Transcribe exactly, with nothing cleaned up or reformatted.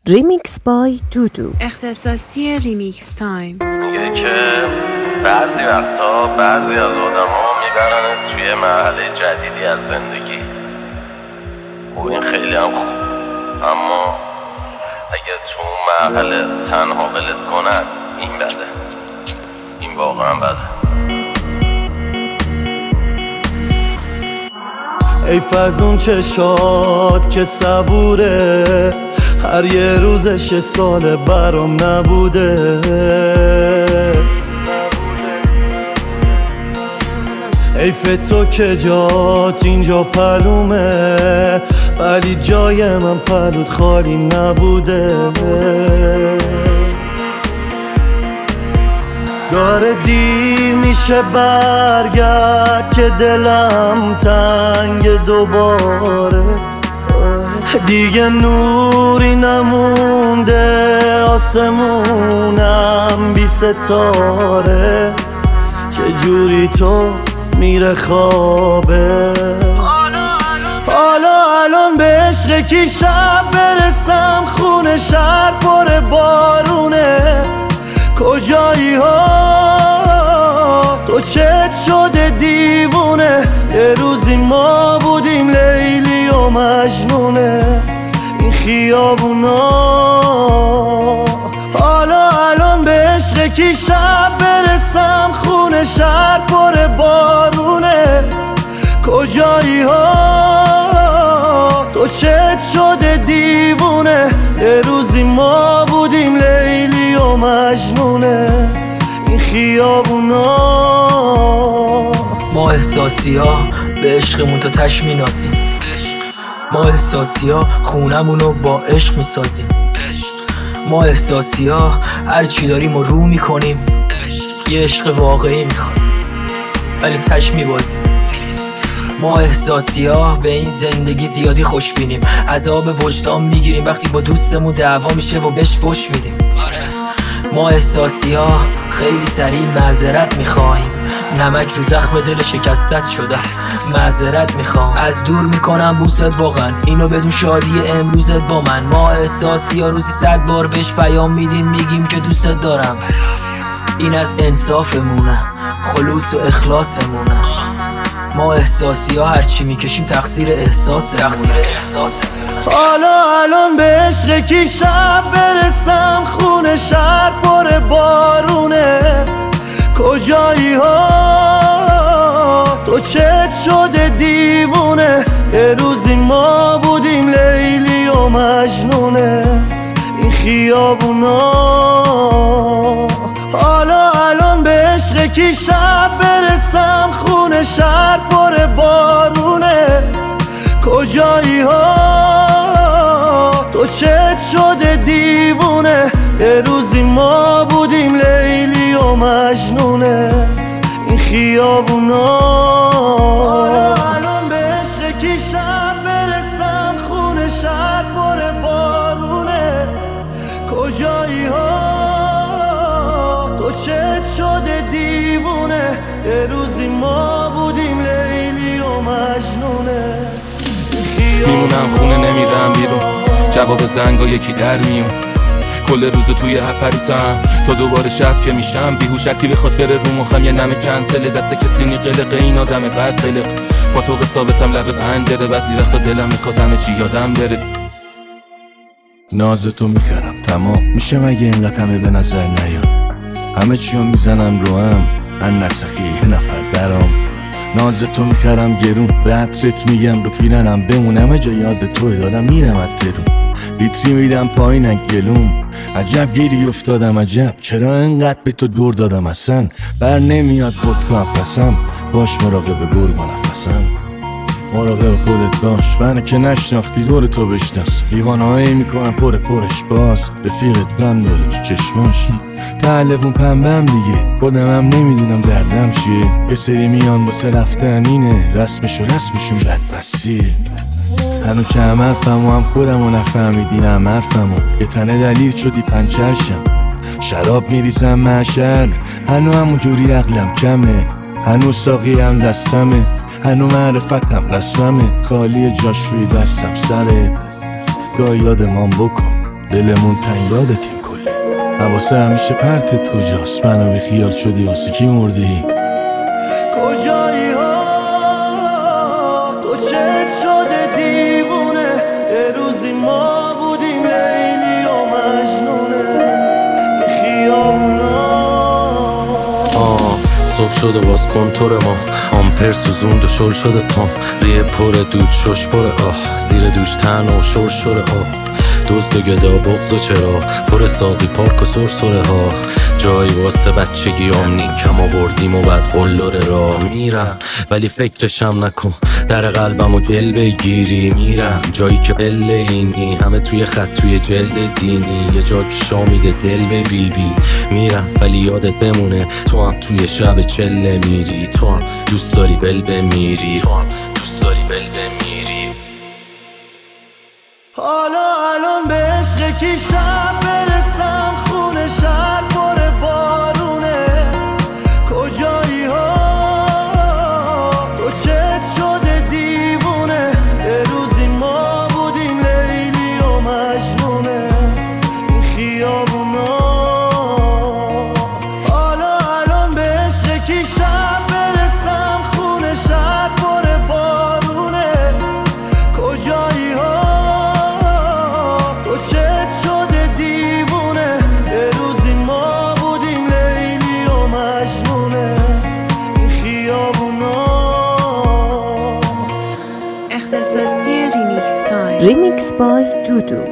ریمیکس بای دودو. اختصاصی ریمیکس تایم. میگه که بعضی وقتا بعضی از آدم ها میبرن توی مرحله جدیدی از زندگی. خب این خیلی هم خوب، اما اگه تو اون مرحله تنها ولت کنن این بده، این واقعا بده. ای فزون چشات که صبوره، هر یه روزش سال برام نبوده. حیف تو که جات اینجا پلومه، ولی جای من پلوت خالی نبوده. داره دیر میشه برگرد که دلم تنگ دوباره. دیگه نوری نمونده، آسمونم بی ستاره. چجوری تو میره خوابه؟ حالا الان به عشق کی شب برسم، خونه شهر پر بارونه. کجایی ها تو چت شده دیوونه؟ یه روزی ما بودیم لیلی و مجنونه این خیابونا. حالا الان به عشق کی شب برسم، خونه شهر پر بارونه. کجایی ها تو چت شده دیوونه؟ یه روزی ما بودیم لیلی و مجنونه این خیابونا. ما احساسی ها به عشقمون تا تش می‌نازیم. ما احساسی ها خونمونو با عشق میسازیم. ما احساسی ها هر چی داریم و رو میکنیم. یه عشق واقعی میخوایم ولی تش میبازیم. ما احساسی ها به این زندگی زیادی خوش بینیم. عذاب وجدان میگیریم وقتی با دوستمون دعوا میشه و بهش فش میدیم. ما احساسی ها خیلی سریع معذرت میخوایم. نمک رو زخم دل شکستت شده، معذرت میخوام. از دور میکنم بوست واقعا، اینو بدون شادی امروزت با من. ما احساسی ها روزی صد بار بهش پیام میدیم، میگیم که دوستت دارم. این از انصافمونه، خلوص و اخلاصمونه. ما احساسی ها هرچی میکشیم تقصیر احساسه، تقصیر احساسه. حالا الان به عشق کی شب برسم، خونه شهر پر بارونه. کجایی ها تو چت شده دیوونه؟ یه روزی ما بودیم لیلی و مجنونه این خیابونا. حالا الان به عشق کی شب برسم، خونه شهر پر بارونه. کجایی ها تو چت شده دیوونه؟ یه روزی ما بودیم لیلی و مجنونه این خیابونا. حالا الان به عشق کی شب برسم، خونه شهر پر بارونه. کجایی ها تو چت شده دیوونه؟ یه روزی ما بودیم لیلی و مجنونه. میمونم خونه نمیرم بیرون، جواب زنگا یکی در میون. کل روز توی هپروتم تا دوباره شب که میشم بیهوش. اکی بخواد بره رو مخم یه نمه کنسله، دست کسی نی قلقه. این آدم بد قلق با تو ثابتم لب پنجره. بعضی وقتا دلم میخواد همه چی یادم بره. ناز تو میخرم تمام میشه مگه اینقدر همه به نظر نیاد؟ همه چیو میزنم رو هم ان نسخی یه نفر برام. ناز تو میخرم گرون، به عطرت میگم رو پیرنم بمون. همه جا یاد توی دارم میرم از ترون، لیتری میدم پایین گلوم. عجب گیری افتادم عجب، چرا انقدر به تو دور دادم اصلا؟ بر نمیاد بودکا پسم، باش مراقب گرگ و نفسم. مراقب خودت باش، منو که نشناختی دور تو بشناس. لیوانه هایی میکنم پر پرش باز، رفیقت غم داره تو چشماش. تعلقون پنبم دیگه، خودم هم نمیدونم دردم چیه. یه سری میان واسه رفتن اینه، رسمشو رسمشون بدبستیه. هنو که هم حرفم و هم خودم و نفهمیدین هم حرفم و یه تنه دلیل شدی پنچرشم. شراب میریزم محشر، هنو همون جوری عقلم کمه. هنو ساقی هم دستمه، هنو معرفتم رسممه. خالی جاش روی دستم سره، گاه یادمان بکن دلمون تنگ یادتیم کلی. حواسه همیشه پرتت کجاست؟ منو بی خیال شدی واسه کی مردی؟ کجایی ها تو چت شده دیوونه؟ یه روزی ما بودیم لیلی و مجنونه این خیابونا. آه صبح شده باز کنتور ما، آمپر سوزوند و شل شده پام، ریه پر دود شش پر آه، زیر دوش تن و شور شوره آه، دزد و گدا بغض و چرا پر ساقی پارک و سرسره ها، جایی واسه بچگی آمنی کم آوردیم و بعد قلدر را میرم ولی فکرشم نکن در قلبم و گل بگیری. میرم جایی که بله اینی همه توی خط توی جلد دینی، یه جا که شامیده دل به بی بی. میرم ولی یادت بمونه تو هم توی شب چله میری، تو هم دوست داری بل بمیری، تو هم دوست داری بل بمیری. حالا الان به عشق کی شب برسم؟ خونه شهر پر بارونه. کجایی ها تو چت شده دیوونه؟ یه روزی ما بودیم لیلی و مجنونه این خیابونا. حالا الان به عشق کی شب برسم؟ خونه شهر پر بارونه. کجایی ها اختصاصی ریمیکس تایم. Remix by Dudu.